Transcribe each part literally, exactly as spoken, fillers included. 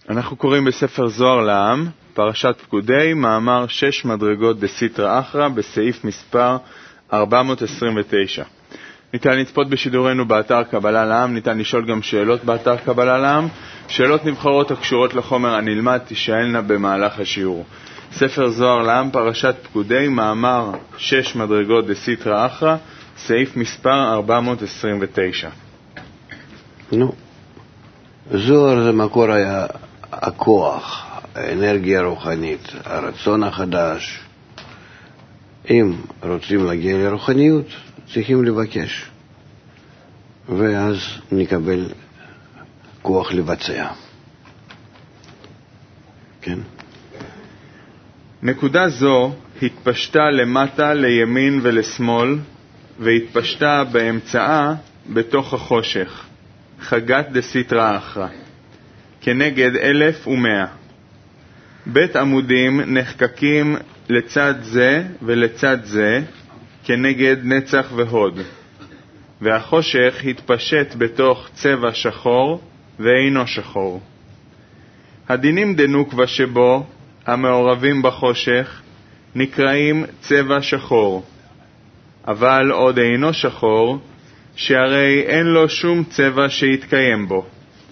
אנחנו קוראים בספר זוהר לעם, פרשת פקודי, מאמר שש מדרגות דסיטרא אחרא, בסעיף מספר ארבע מאות עשרים ותשע. ניתן לצפות בשידורנו באתר קבלה לעם, ניתן לשאול גם שאלות באתר קבלה לעם, שאלות נבחרות הקשורות לחומר הנלמד תשאלנה במהלך השיעור. ספר זוהר לעם, פרשת פקודי, מאמר שש מדרגות דסיטרא אחרא, סעיף מספר ארבע מאות עשרים ותשע. נו, זוהר זה מקור היה הכוח, האנרגיה הרוחנית, הרצון החדש. אם רוצים להגיע לרוחניות, צריכים לבקש, ואז נקבל כוח לבצע. כן. נקודה זו התפשטה למטה, לימין ולשמאל, והתפשטה באמצעה בתוך החושך, חגת דסיטרא אחרא, כנגד אלף ומאה. בית עמודים נחקקים לצד זה ולצד זה, כנגד נצח והוד, והחושך התפשט בתוך צבע שחור ואינו שחור. הדינים דנוקבה שבו, המעורבים בחושך, נקראים צבע שחור, אבל עוד אינו שחור, שהרי אין לו שום צבע שיתקיים בו.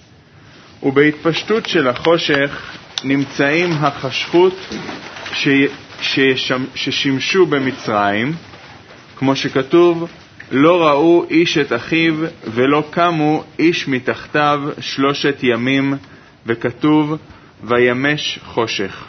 ובהתפשטות של החושך נמצאים החשכות ש... ששמ... ששימשו במצרים, כמו שכתוב, לא ראו איש את אחיו ולא קמו איש מתחתיו שלושת ימים, וכתוב וימש חושך.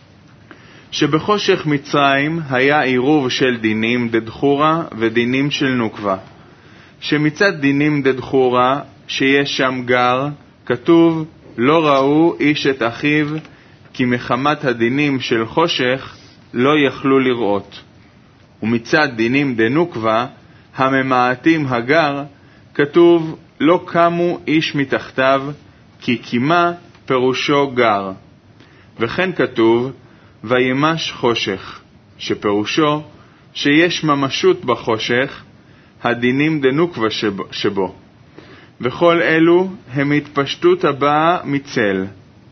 שבחושך מצרים היה עירוב של דינים דדחורה ודינים של נוקבה. שמצד דינים דדחורה שיש שם גר, כתוב לא ראו איש את אחיו, כי מחמת הדינים של חושך לא יכלו לראות. ומצד דינים דנוקבה, הממעטים הגר, כתוב לא קמו איש מתחתיו, כי קימה פירושו גר. וכן כתוב וימש חושך, שפירושו שיש ממשות בחושך, הדינים דנוקבה שבו, שבו. וכל אלו הם התפשטות הבאה מצל.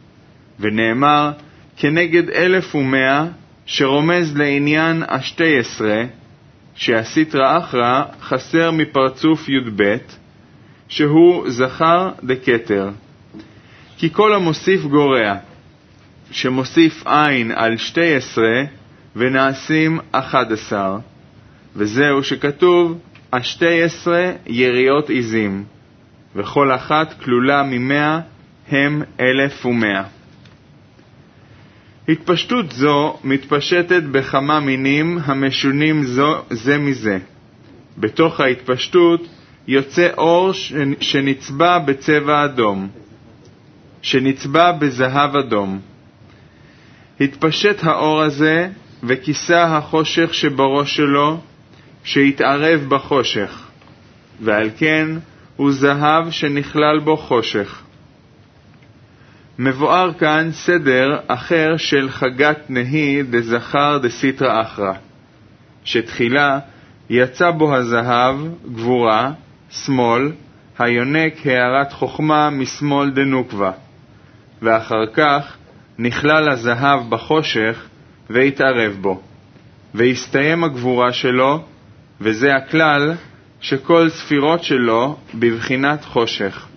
ונאמר כנגד אלף ומאה, שרומז לעניין השתי עשרה, שהסיטרא אחרא חסר מפרצוף י"ב, שהוא זכר דקטר. כי כל המוסיף גורע, שמוסיף עין על שתי עשרה ונעשים אחד עשר, וזהו שכתוב השתי עשרה יריות עזים, וכל אחת כלולה ממאה הם אלף ומאה. התפשטות זו מתפשטת בכמה מינים המשונים זו, זה מזה. בתוך ההתפשטות יוצא אור שנצבע בצבע אדום, שנצבע בזהב אדום. התפשט האור הזה וכיסה החושך שבראש שלו, שהתערב בחושך, ועל כן הוא זהב שנכלל בו חושך. מבואר כאן סדר אחר של חגת נהי דזכר דסיטרא אחרא, שתחילה יצא בו הזהב גבורה, שמאל, היונק הערת חוכמה משמאל דנוקבה, ואחר כך נכלל הזהב בחושך והתערב בו, והסתיים הגבורה שלו, וזה הכלל שכל ספירות שלו בבחינת חושך.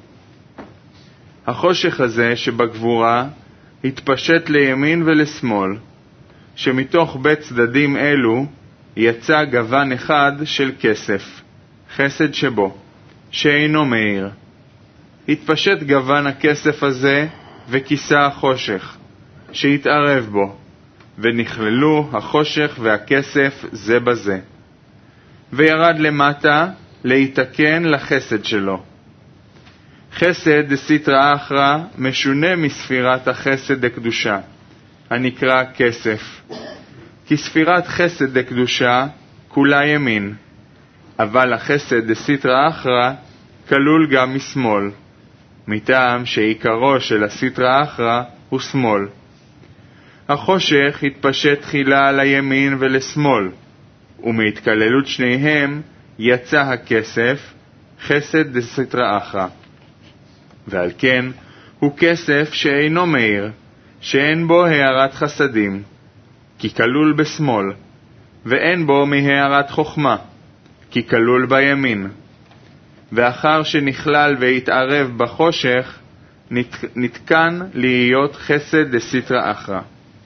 החושך הזה שבגבורה התפשט לימין ולשמאל, שמתוך בית צדדים אלו יצא גוון אחד של כסף, חסד שבו, שאינו מאיר. התפשט גוון הכסף הזה וכיסה החושך, שהתערב בו, ונכללו החושך והכסף זה בזה. וירד למטה להתקן לחסד שלו. חסד דסיטרא אחרא משונה מספירת החסד דקדושה, הנקרא כסף. כי ספירת חסד דקדושה כולה ימין, אבל החסד דסיטרא אחרא כלול גם משמאל, מטעם שעיקרו של הסיטרא אחרא הוא שמאל. החושך התפשט תחילה לימין ולשמאל, ומהתקללות שניהם יצא הכסף, חסד דסיטרא אחרא. ועל כן הוא כסף שאינו מאיר, שאין בו הערת חסדים, כי כלול בשמאל, ואין בו מהערת חוכמה, כי כלול בימין. ואחר שנכלל והתערב בחושך, נת, נתקן להיות חסד דסיטרא אחרא.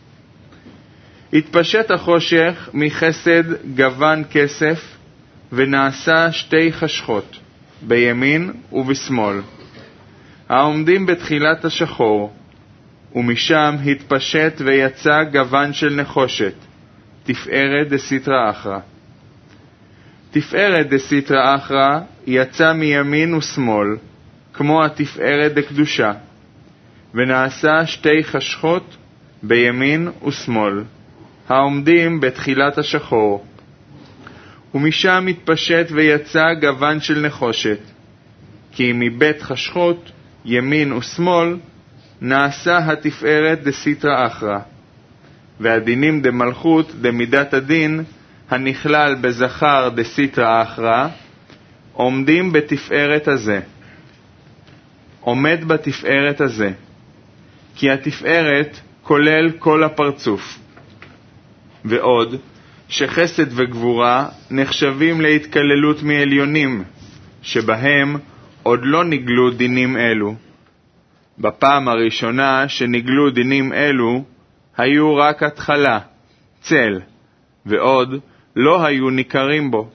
התפשט החושך מחסד גוון כסף, ונעשה שתי חשכות, בימין ובשמאל, העומדים בתחילת השחור, ומשם התפשט ויצא גוון של נחושת, תפארת דסיטרא אחרא. תפארת דסיטרא אחרא יצא מימין ושמאל, כמו התפארת דקדושה, ונעשה שתי חשכות בימין ושמאל, העומדים בתחילת השחור, ומשם התפשט ויצא גוון של נחושת, כי מבית חשכות, ימין ושמאל, נעשה התפארת דסיטרא אחרא, והדינים דמלכות דמידת הדין, הנכלל בזכר דסיטרא אחרא, עומדים בתפארת הזה, עומד בתפארת הזה, כי התפארת כולל כל הפרצוף. ועוד, שחסד וגבורה נחשבים להתקללות מעליונים, שבהם עוד לא נגלו דינים אלו. בפעם הראשונה שנגלו דינים אלו, היו רק התחלה, צל, ועוד לא היו ניכרים בו.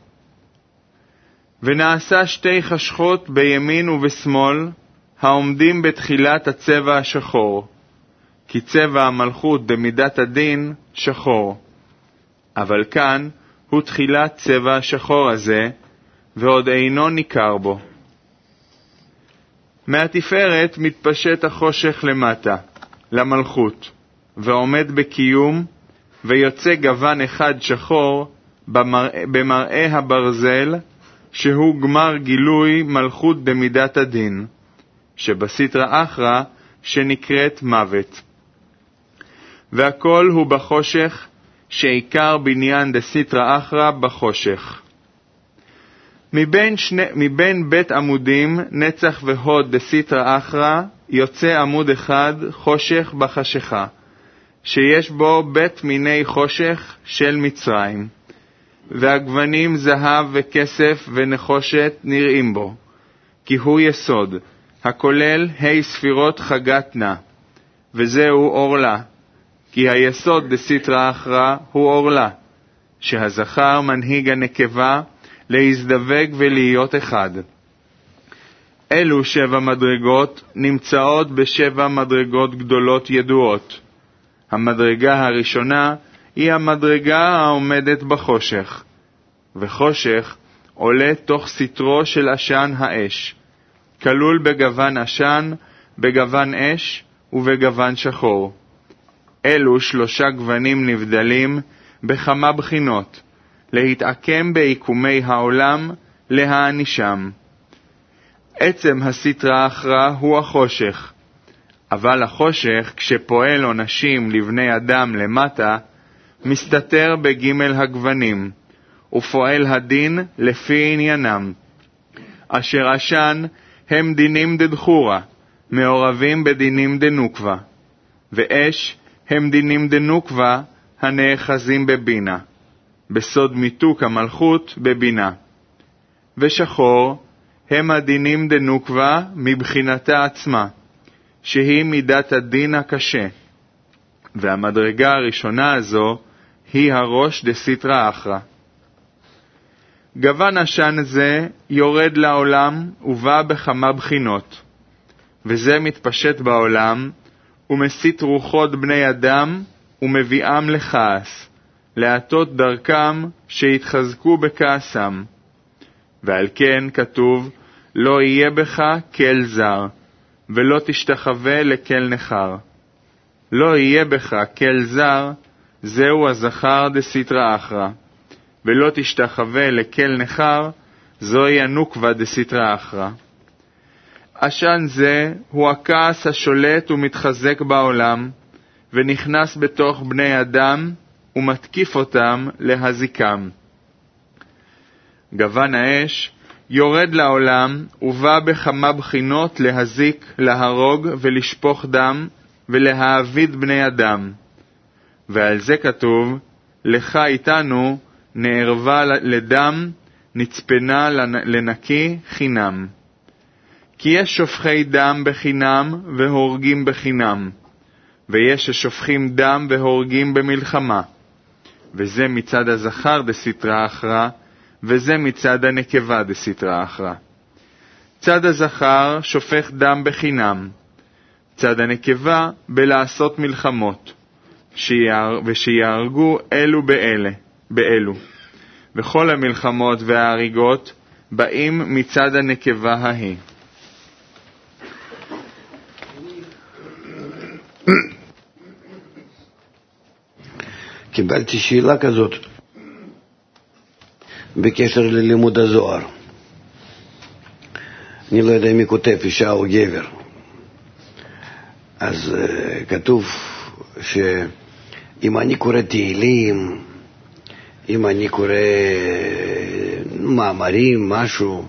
ונעשה שתי חשכות בימין ובשמאל, העומדים בתחילת הצבע השחור, כי צבע המלכות במידת הדין שחור. אבל כאן הוא תחילת צבע השחור הזה, ועוד אינו ניכר בו. מהתפארת מתפשט החושך למטה, למלכות, ועומד בקיום, ויוצא גוון אחד שחור במראה, במראה הברזל, שהוא גמר גילוי מלכות במידת הדין, שבסיטרא אחרא שנקראת מוות. והכל הוא בחושך, שעיקר בניין דסיטרא אחרא בחושך. מבין, שני, מבין בית עמודים נצח והוד דסיטרא אחרא יוצא עמוד אחד חושך בחשיכה, שיש בו בית מיני חושך של מצרים, והגוונים זהב וכסף ונחושת נראים בו, כי הוא יסוד, הכולל ה' ספירות חגת נא, וזהו אורלה, כי היסוד דסיטרא אחרא הוא אורלה, שהזכר מנהיג הנקבה להזדווג ולהיות אחד. אלו שבע מדרגות נמצאות בשבע מדרגות גדולות ידועות. המדרגה הראשונה היא המדרגה העומדת בחושך, וחושך עולה תוך סתרו של עשן האש, כלול בגוון עשן, בגוון אש ובגוון שחור. אלו שלושה גוונים נבדלים בכמה בחינות, להתעקם בעיקומי העולם, להענישם. עצם הסיטרא אחרא הוא החושך, אבל החושך, כשפועל עונשים לבני אדם למטה, מסתתר בגimel הגוונים, ופועל הדין לפי עניינם, אשר עשן הם דינים דדחורה, מעורבים בדינים דנוקבה, ואש הם דינים דנוקבה הנאחזים בבינה, בסוד מיתוק המלכות בבינה. ושחור הם הדינים דנוקבה מבחינתה עצמה, שהיא מידת הדין הקשה, והמדרגה הראשונה הזו היא הראש דסיטרא אחרא. גוון עשן זה יורד לעולם ובא בכמה בחינות, וזה מתפשט בעולם ומסית רוחות בני אדם ומביאם לכעס, להטות דרכם שיתחזקו בכעסם. ועל כן כתוב, לא יהיה בך כל זר, ולא תשתחווה לכל נחר. לא יהיה בך כל זר, זהו הזכר דסיטרא אחרא, ולא תשתחווה לכל נחר, זוהי הנוקבה דסיטרא אחרא. עשן זה הוא הכעס השולט ומתחזק בעולם, ונכנס בתוך בני אדם ומתקיף אותם להזיקם. גוון האש יורד לעולם ובא בכמה בחינות להזיק, להרוג ולשפוך דם ולהעביד בני אדם. ועל זה כתוב, לך איתנו נערבה לדם, נצפנה לנקי חינם. כי יש שופכי דם בחינם והורגים בחינם, ויש ששופכים דם והורגים במלחמה. וזה מצד הזכר דסתרא אחרא, וזה מצד הנקבה דסתרא אחרא. צד הזכר שופך דם בחינם, צד הנקבה בלעשות מלחמות, ושיהרגו אלו באלה, באלו. וכל המלחמות וההריגות באים מצד הנקבה ההיא. קיבלתי שאלה כזאת בקשר ללימוד הזוהר. אני לא יודע מי כותב, אישה או גבר. אז uh, כתוב שאם אני קורא תהילים, אם אני קורא מאמרים, משהו,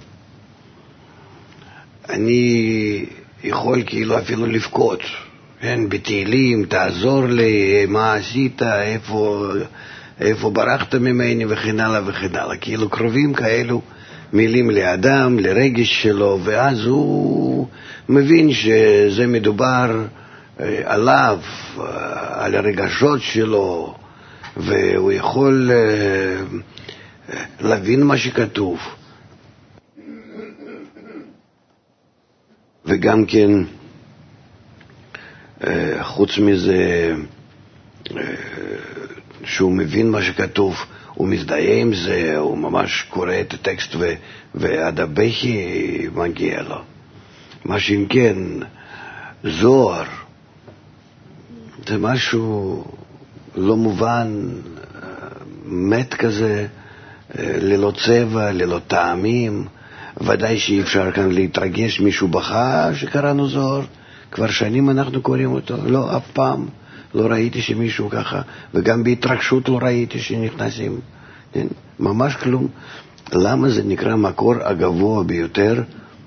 אני יכול כאילו אפילו לבכות. כן, בתהילים, תעזור לי, מה עשית, איפה, איפה ברחת ממני וכן הלאה וכן הלאה. כאילו קרובים כאלו מילים לאדם, לרגש שלו, ואז הוא מבין שזה מדובר עליו, על הרגשות שלו, והוא יכול להבין מה שכתוב. וגם כן, חוץ מזה שהוא מבין מה שכתוב, הוא מזדהה עם זה, הוא ממש קורא את הטקסט ו- ועד הבכי מגיע לו. מה שאם כן, זוהר זה משהו לא מובן, מת כזה, ללא צבע, ללא טעמים. ודאי שאי אפשר כאן להתרגש, מישהו בכה שקראנו זוהר, כבר שנים אנחנו קוראים אותו, לא, אף פעם לא ראיתי שמישהו ככה, וגם בהתרגשות לא ראיתי שנכנסים, כן? ממש כלום. למה זה נקרא מקור הגבוה ביותר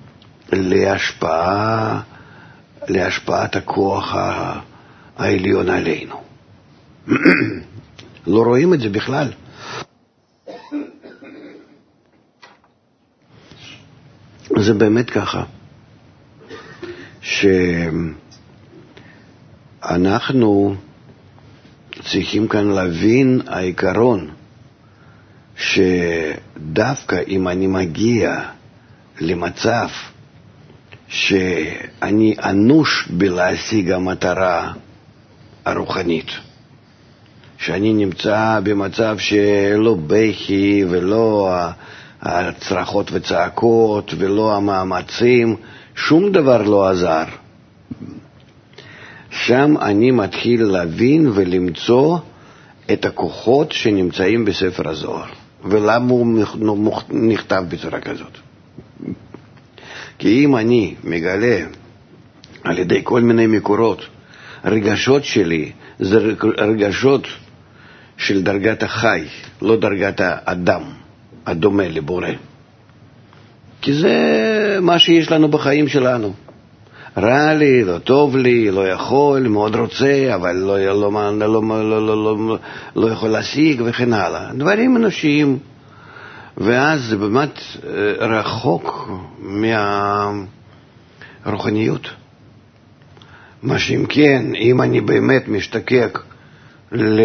להשפעה, להשפעת הכוח העליון עלינו? לא רואים את זה בכלל. זה באמת ככה, שאנחנו צריכים כאן להבין העיקרון, שדווקא אם אני מגיע למצב שאני אנוש בלהשיג המטרה הרוחנית, שאני נמצא במצב שלא בכי ולא הצרחות וצעקות ולא המאמצים, שום דבר לא עזר. שם אני מתחיל להבין ולמצוא את הכוחות שנמצאים בספר הזוהר. ולמה הוא נכתב בצורה כזאת? כי אם אני מגלה על ידי כל מיני מקורות, רגשות שלי זה רגשות של דרגת החי, לא דרגת האדם הדומה לבורא. כי זה מה שיש לנו בחיים שלנו. רע לי, לא טוב לי, לא יכול, מאוד רוצה, אבל לא, לא, לא, לא, לא, לא, לא, לא יכול להשיג וכן הלאה. דברים אנושיים. ואז זה באמת רחוק מהרוחניות. מה שאם כן, אם אני באמת משתקק ל...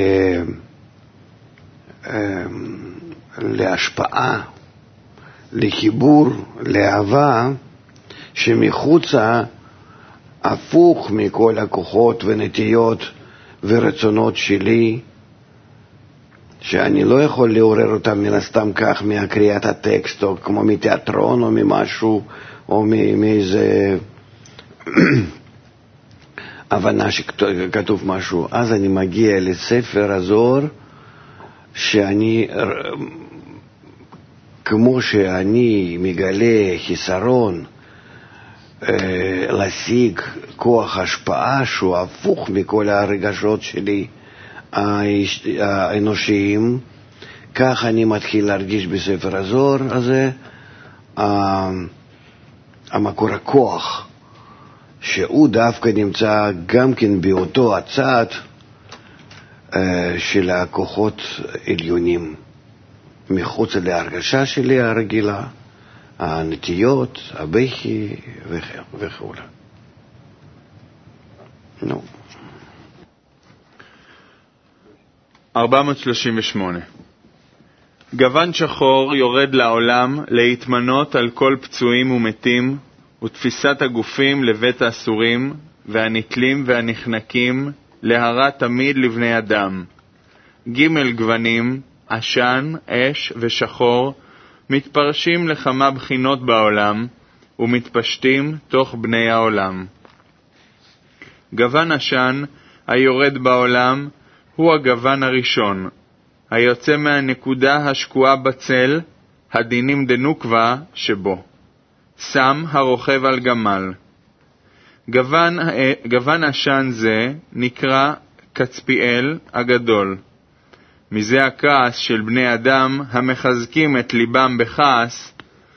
להשפעה, לחיבור, לאהבה, שמחוצה הפוך מכל הכוחות ונטיות ורצונות שלי, שאני לא יכול לעורר אותם מן הסתם כך מהקריאת הטקסט, או כמו מתיאטרון או ממשהו, או מאיזה הבנה שכתוב משהו. אז אני מגיע לספר הזוהר, שאני, כמו שאני מגלה חיסרון להשיג כוח השפעה שהוא הפוך מכל הרגשות שלי האנושיים, כך אני מתחיל להרגיש בספר הזוהר הזה המקור הכוח, שהוא דווקא נמצא גם כן באותו הצד של הכוחות עליונים, מחוץ להרגשה שלי הרגילה, הנטיות, הבכי וכו'. נו. ארבע מאות שלושים ושמונה. גוון שחור יורד לעולם להתמנות על כל פצועים ומתים, ותפיסת הגופים לבית האסורים, והנטלים והנחנקים להרה תמיד לבני אדם. ג' גוונים, עשן, אש ושחור, מתפרשים לכמה בחינות בעולם, ומתפשטים תוך בני העולם. גוון עשן היורד בעולם הוא הגוון הראשון, היוצא מהנקודה השקועה בצל, הדינים דנוקבה שבו. סם הרוכב על גמל. גוון, גוון עשן זה נקרא קצפיאל הגדול. מזה הכעס של בני אדם המחזקים את ליבם בכעס,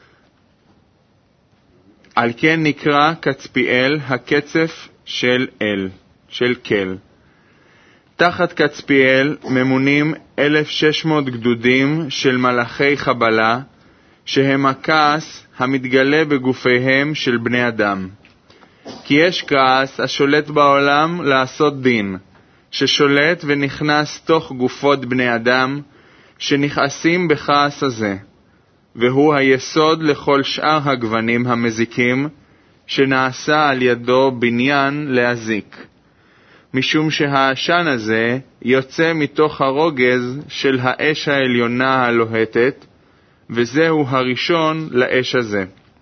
על כן נקרא קצפיאל הקצף של אל, של כל. תחת קצפיאל ממונים אלף ושש מאות גדודים של מלאכי חבלה, שהם הכעס המתגלה בגופיהם של בני אדם. כי יש כעס השולט בעולם לעשות דין, ששולט ונכנס תוך גופות בני אדם, שנכעסים בכעס הזה, והוא היסוד לכל שאר הגוונים המזיקים, שנעשה על ידו בניין להזיק. משום שהעשן הזה יוצא מתוך הרוגז של האש העליונה הלוהטת, וזהו הראשון לאש הזה.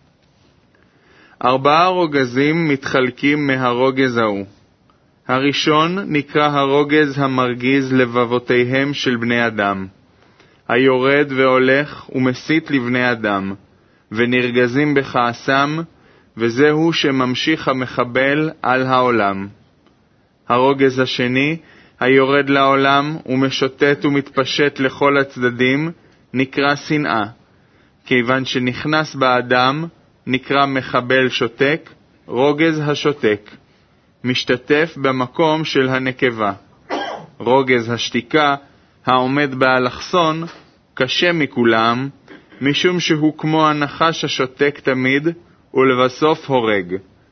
ארבעה רוגזים מתחלקים מהרוגז ההוא. הראשון נקרא הרוגז המרגיז לבבותיהם של בני אדם, היורד והולך ומסית לבני אדם, ונרגזים בכעסם, וזהו שממשיך המחבל על העולם. הרוגז השני, היורד לעולם ומשוטט ומתפשט לכל הצדדים, נקרא שנאה, כיוון שנכנס באדם, נקרא מחבל שותק, רוגז השותק, משתתף במקום של הנקבה. רוגז השתיקה, העומד באלכסון, קשה מכולם, משום שהוא כמו הנחש השותק תמיד, ולבסוף הורג.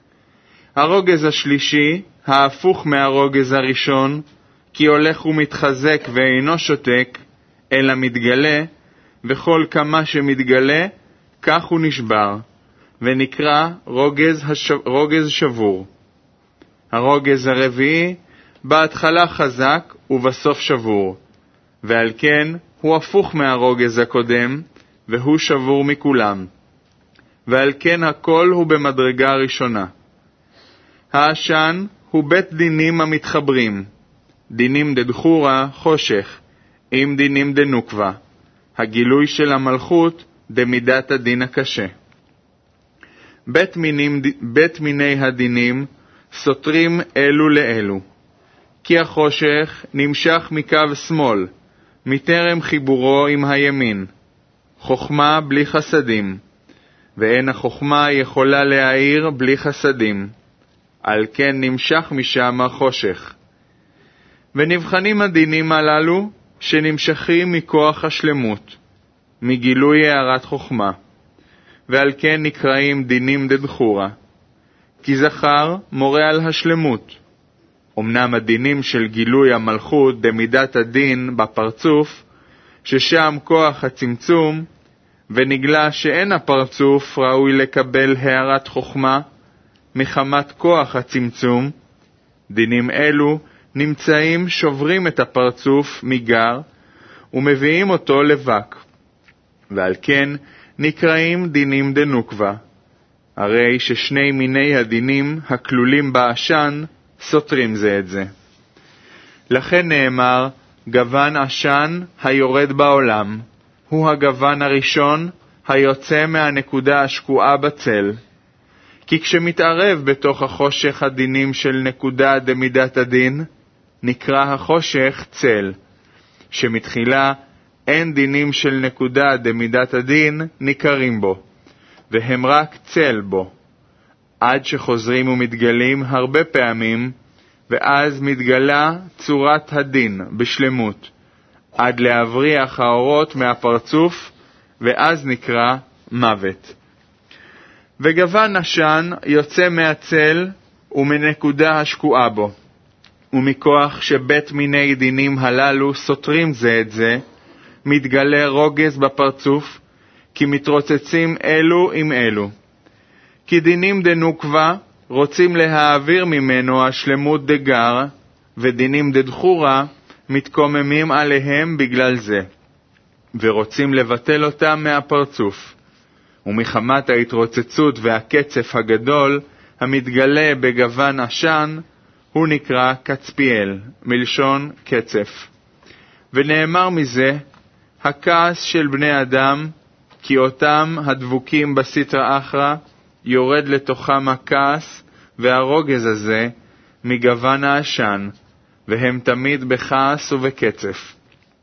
הרוגז השלישי, ההפוך מהרוגז הראשון, כי הולך ומתחזק ואינו שותק, אלא מתגלה, וכל כמה שמתגלה, כך הוא נשבר, ונקרא רוגז, הש... רוגז שבור. הרוגז הרביעי, בהתחלה חזק ובסוף שבור, ועל כן הוא הפוך מהרוגז הקודם, והוא שבור מכולם, ועל כן הכל הוא במדרגה ראשונה. העשן הוא בית דינים המתחברים, דינים דדחורה חושך, עם דינים דנוקבה, הגילוי של המלכות דמידת הדין הקשה. בית, מינים, בית מיני הדינים סותרים אלו לאלו, כי החושך נמשך מקו שמאל, מטרם חיבורו עם הימין, חוכמה בלי חסדים, ואין החוכמה יכולה להאיר בלי חסדים, על כן נמשך משם החושך. ונבחנים הדינים הללו שנמשכים מכוח השלמות, מגילוי הערת חוכמה, ועל כן נקראים דינים דדחורה, כי זכר מורה על השלמות. אמנם הדינים של גילוי המלכות דמידת הדין בפרצוף, ששם כוח הצמצום, ונגלה שאין הפרצוף ראוי לקבל הערת חוכמה, מחמת כוח הצמצום, דינים אלו נמצאים שוברים את הפרצוף מגר, ומביאים אותו לבק, ועל כן נקראים דינים דנוקבה, הרי ששני מיני הדינים הכלולים בעשן סותרים זה את זה. לכן נאמר, גוון עשן היורד בעולם, הוא הגוון הראשון היוצא מהנקודה השקועה בצל. כי כשמתערב בתוך החושך הדינים של נקודה דמידת הדין, נקרא החושך צל, שמתחילה אין דינים של נקודה דמידת הדין ניכרים בו, והם רק צל בו, עד שחוזרים ומתגלים הרבה פעמים, ואז מתגלה צורת הדין בשלמות, עד להבריח האורות מהפרצוף, ואז נקרא מוות. וגוון עשן יוצא מהצל ומנקודה השקועה בו, ומכוח שבית מיני דינים הללו סותרים זה את זה, מתגלה רוגז בפרצוף, כי מתרוצצים אלו עם אלו. כי דינים דנוקבה רוצים להעביר ממנו השלמות דגר, ודינים דדחורה מתקוממים עליהם בגלל זה, ורוצים לבטל אותם מהפרצוף. ומחמת ההתרוצצות והקצף הגדול המתגלה בגוון עשן, הוא נקרא קצפיאל, מלשון קצף. ונאמר מזה, הכעס של בני אדם, כי אותם הדבוקים בסטרא אחרא, יורד לתוכם הכעס והרוגז הזה מגוון העשן, והם תמיד בכעס ובקצף.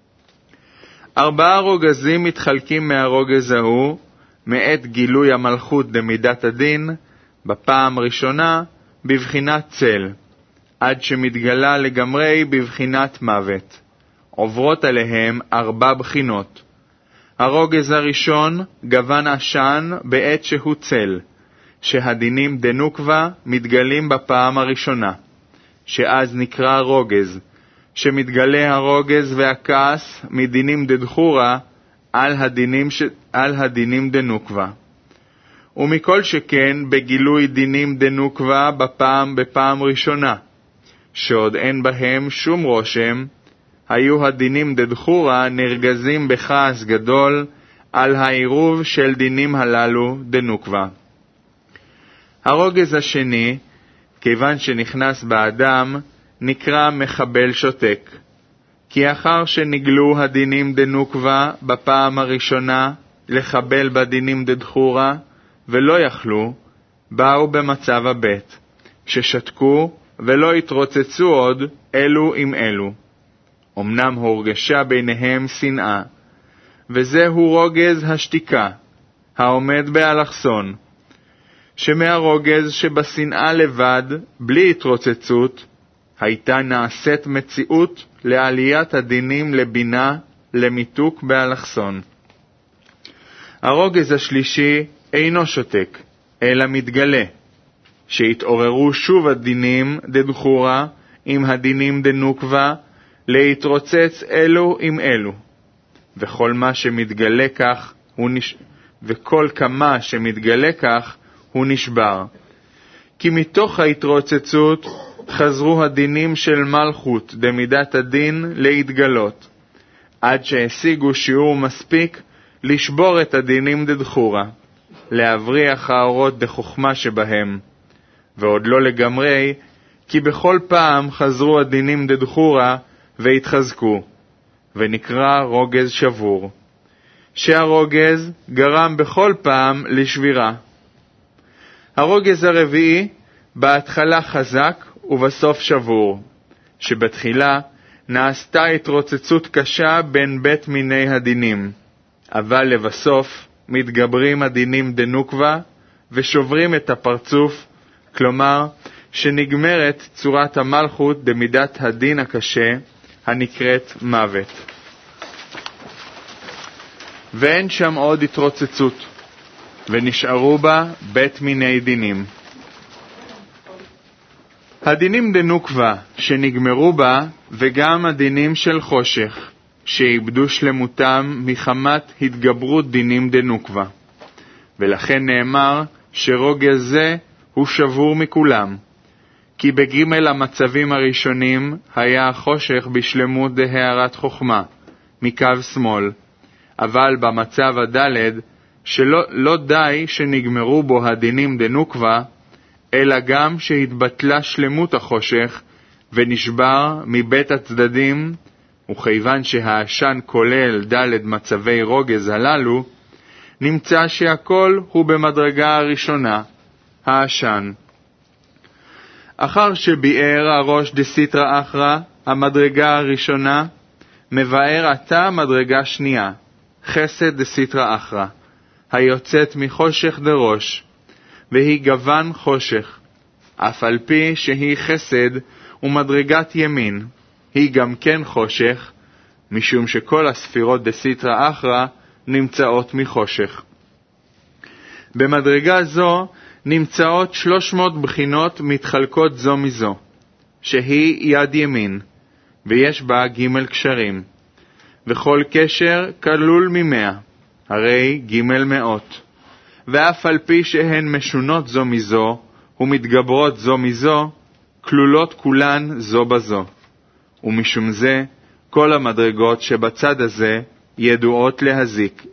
ארבעה רוגזים מתחלקים מהרוגז ההוא, מעת גילוי המלכות דמידת הדין, בפעם ראשונה בבחינת צל, עד שמתגלה לגמרי בבחינת מוות. עוברות עליהם ארבע בחינות. הרוגז הראשון גוון עשן בעת שהוא צל, שהדינים דנוקבה מתגלים בפעם הראשונה, שאז נקרא רוגז, שמתגלה הרוגז והכעס מדינים דדחורה על הדינים, ש... על הדינים דנוקבה. ומכל שכן בגילוי דינים דנוקבה בפעם בפעם ראשונה, שעוד אין בהם שום רושם, היו הדינים דדחורה נרגזים בכעס גדול על העירוב של דינים הללו דנוקבה. הרוגז השני, כיוון שנכנס באדם, נקרא מחבל שותק. כי אחר שנגלו הדינים דנוקבה בפעם הראשונה לחבל בדינים דדחורה, ולא יכלו, באו במצב הבית, ששתקו ולא התרוצצו עוד אלו עם אלו. אמנם הורגשה ביניהם שנאה, וזהו רוגז השתיקה, העומד באלכסון, שמהרוגז שבשנאה לבד, בלי התרוצצות, הייתה נעשית מציאות לעליית הדינים לבינה, למיתוק באלכסון. הרוגז השלישי אינו שותק, אלא מתגלה, שהתעוררו שוב הדינים דדחורה עם הדינים דנוקבה, להתרוצץ אלו עם אלו, וכל מה שמתגלה כך הוא נש... וכל כמה שמתגלה כך הוא נשבר. כי מתוך ההתרוצצות חזרו הדינים של מלכות דמידת הדין להתגלות, עד שהשיגו שיעור מספיק לשבור את הדינים דדחורה, להבריח האורות דחוכמה שבהם, ועוד לא לגמרי, כי בכל פעם חזרו הדינים דדחורה והתחזקו, ונקרא רוגז שבור, שהרוגז גרם בכל פעם לשבירה. הרוגז הרביעי בהתחלה חזק ובסוף שבור, שבתחילה נעשתה התרוצצות קשה בין בית מיני הדינים, אבל לבסוף מתגברים הדינים דנוקבה ושוברים את הפרצוף, כלומר שנגמרת צורת המלכות דמידת הדין הקשה הנקראת מוות. ואין שם עוד התרוצצות, ונשארו בה בית מיני דינים. הדינים דנוקבה שנגמרו בה, וגם הדינים של חושך, שאיבדו שלמותם מחמת התגברות דינים דנוקבה. ולכן נאמר שרוגז זה הוא שבור מכולם. כי בג' המצבים הראשונים היה החושך בשלמות דהארת חוכמה, מקו שמאל. אבל במצב הדלת, שלא לא די שנגמרו בו הדינים דנוקבה, אלא גם שהתבטלה שלמות החושך ונשבר מבית הצדדים, וכיוון שהעשן כולל דלת מצבי רוגז הללו, נמצא שהכל הוא במדרגה הראשונה, העשן. אחר שביאר הראש דסיטרא אחרא, המדרגה הראשונה, מבאר עתה מדרגה שנייה, חסד דסיטרא אחרא, היוצאת מחושך דרוש, והיא גוון חושך, אף על פי שהיא חסד ומדרגת ימין, היא גם כן חושך, משום שכל הספירות דסיטרא אחרא נמצאות מחושך. במדרגה זו נמצאות שלוש מאות בחינות מתחלקות זו מזו, שהיא יד ימין, ויש בה ג' קשרים, וכל קשר כלול ממאה, הרי ג' מאות, ואף על פי שהן משונות זו מזו, ומתגברות זו מזו, כלולות כולן זו בזו. ומשום זה, כל המדרגות שבצד הזה ידועות להזיק.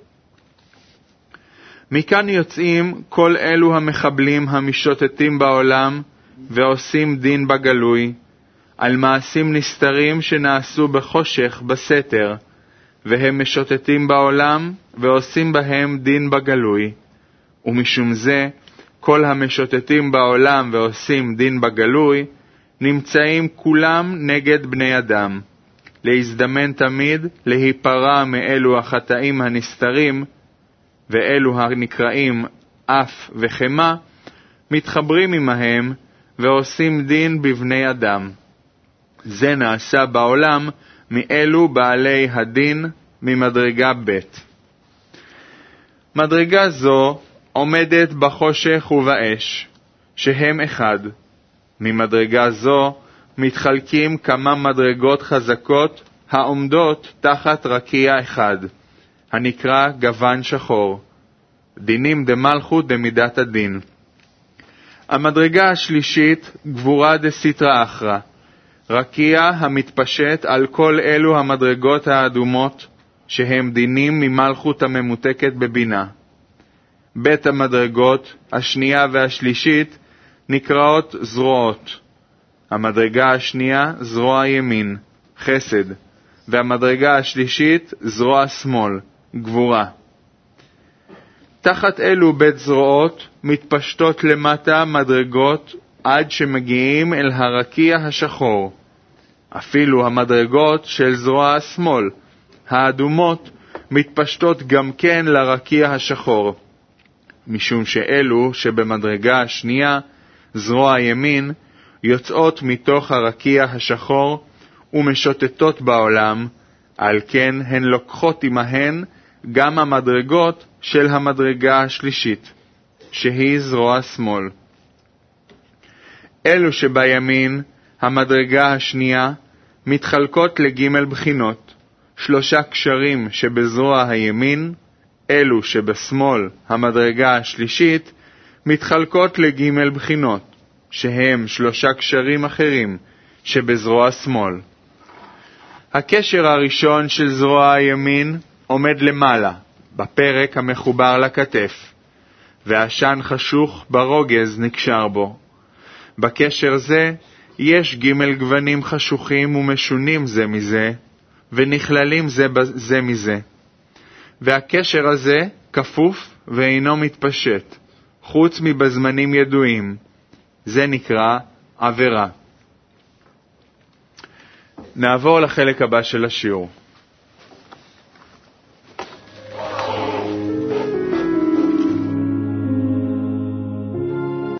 מכאן יוצאים כל אלו המחבלים המשוטטים בעולם ועושים דין בגלוי, על מעשים נסתרים שנעשו בחושך בסתר, והם משוטטים בעולם ועושים בהם דין בגלוי. ומשום זה, כל המשוטטים בעולם ועושים דין בגלוי, נמצאים כולם נגד בני אדם, להזדמן תמיד להיפרע מאלו החטאים הנסתרים, ואלו הנקראים אף וחמה, מתחברים עמהם ועושים דין בבני אדם. זה נעשה בעולם מאלו בעלי הדין ממדרגה ב'. מדרגה זו עומדת בחושך ובאש, שהם אחד. ממדרגה זו מתחלקים כמה מדרגות חזקות העומדות תחת רקיע אחד, הנקרא גוון שחור, דינים דמלכות דמידת הדין. המדרגה השלישית גבורה דסיטרא אחרא, רקיע המתפשט על כל אלו המדרגות האדומות, שהם דינים ממלכות הממותקת בבינה. בית המדרגות, השנייה והשלישית, נקראות זרועות. המדרגה השנייה זרוע ימין, חסד, והמדרגה השלישית זרוע שמאל, גבורה. תחת אלו בית זרועות מתפשטות למטה מדרגות עד שמגיעים אל הרקיע השחור. אפילו המדרגות של זרוע השמאל, האדומות, מתפשטות גם כן לרקיע השחור, משום שאלו שבמדרגה השנייה, זרוע ימין, יוצאות מתוך הרקיע השחור ומשוטטות בעולם, על כן הן לוקחות עמהן גם המדרגות של המדרגה השלישית, שהיא זרוע שמאל. אלו שבימין, המדרגה השנייה, מתחלקות לג' בחינות, שלושה קשרים שבזרוע הימין, אלו שבשמאל, המדרגה השלישית, מתחלקות לג' בחינות, שהם שלושה קשרים אחרים שבזרוע שמאל. הקשר הראשון של זרוע הימין עומד למעלה, בפרק המחובר לכתף, והעשן חשוך ברוגז נקשר בו. בקשר זה יש ג' גוונים חשוכים ומשונים זה מזה, ונכללים זה, זה מזה. והקשר הזה כפוף ואינו מתפשט, חוץ מבזמנים ידועים. זה נקרא עבירה. נעבור לחלק הבא של השיעור.